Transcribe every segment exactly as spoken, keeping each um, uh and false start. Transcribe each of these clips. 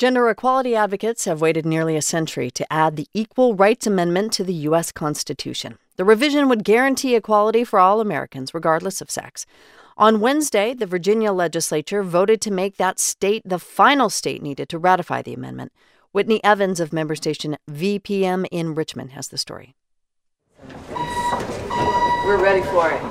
Gender equality advocates have waited nearly a century to add the Equal Rights Amendment to the U S Constitution. The revision would guarantee equality for all Americans, regardless of sex. On Wednesday, the Virginia legislature voted to make that state the final state needed to ratify the amendment. Whitney Evans of member station V P M in Richmond has the story. We're ready for it.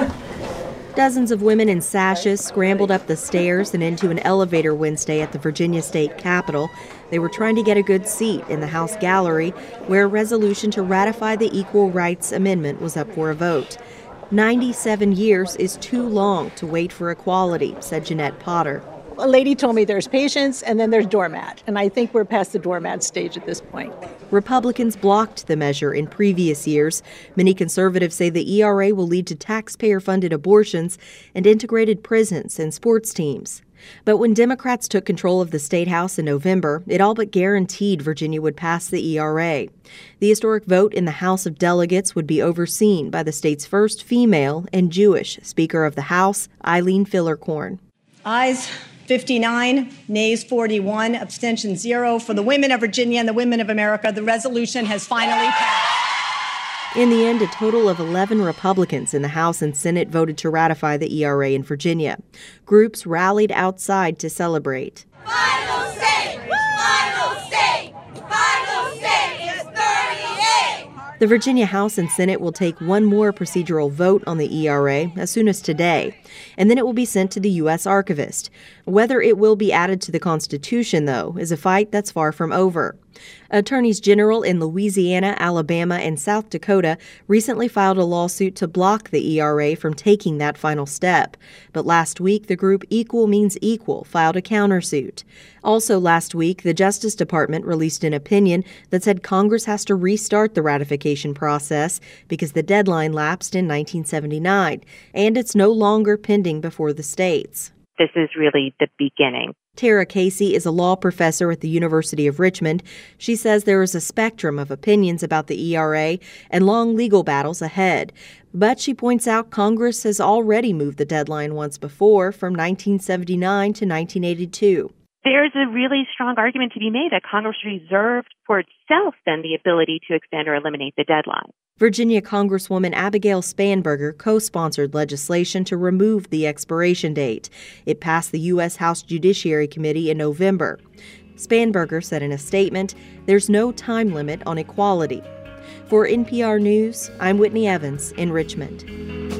Dozens of women in sashes scrambled up the stairs and into an elevator Wednesday at the Virginia State Capitol. They were trying to get a good seat in the House gallery, where a resolution to ratify the Equal Rights Amendment was up for a vote. ninety-seven years is too long to wait for equality, said Jeanette Potter. A lady told me there's patience and then there's doormat, and I think we're past the doormat stage at this point. Republicans blocked the measure in previous years. Many conservatives say the E R A will lead to taxpayer-funded abortions and integrated prisons and sports teams. But when Democrats took control of the State House in November, it all but guaranteed Virginia would pass the E R A. The historic vote in the House of Delegates would be overseen by the state's first female and Jewish Speaker of the House, Eileen Fillerkorn. Ayes fifty-nine, nays forty-one, abstention zero. For the women of Virginia and the women of America, the resolution has finally passed. In the end, a total of eleven Republicans in the House and Senate voted to ratify the E R A in Virginia. Groups rallied outside to celebrate. Final state! Final state! Final state is thirty-eight! The Virginia House and Senate will take one more procedural vote on the E R A as soon as today, and then it will be sent to the U S Archivist. Whether it will be added to the Constitution, though, is a fight that's far from over. Attorneys general in Louisiana, Alabama, and South Dakota recently filed a lawsuit to block the E R A from taking that final step. But last week, the group Equal Means Equal filed a countersuit. Also last week, the Justice Department released an opinion that said Congress has to restart the ratification process because the deadline lapsed in nineteen seventy-nine, and it's no longer pending before the states. This is really the beginning. Tara Casey is a law professor at the University of Richmond. She says there is a spectrum of opinions about the E R A and long legal battles ahead. But she points out Congress has already moved the deadline once before, from nineteen seventy-nine to nineteen eighty-two. There's a really strong argument to be made that Congress reserved for itself then the ability to extend or eliminate the deadline. Virginia Congresswoman Abigail Spanberger co-sponsored legislation to remove the expiration date. It passed the U S House Judiciary Committee in November. Spanberger said in a statement, "There's no time limit on equality." For N P R News, I'm Whitney Evans in Richmond.